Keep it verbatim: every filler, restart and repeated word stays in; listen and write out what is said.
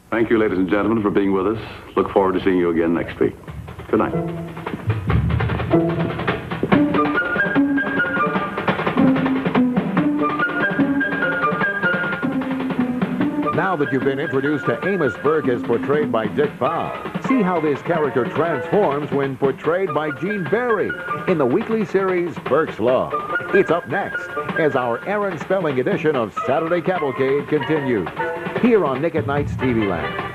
Thank you, ladies and gentlemen, for being with us. Look forward to seeing you again next week. Good night. Now that you've been introduced to Amos Burke as portrayed by Dick Powell, see how this character transforms when portrayed by Gene Barry in the weekly series Burke's Law. It's up next as our Aaron Spelling edition of Saturday Cavalcade continues here on Nick at Night's T V Land.